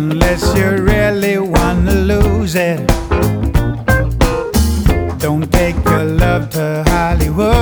unless you really wanna lose it. Don't take your love to Hollywood.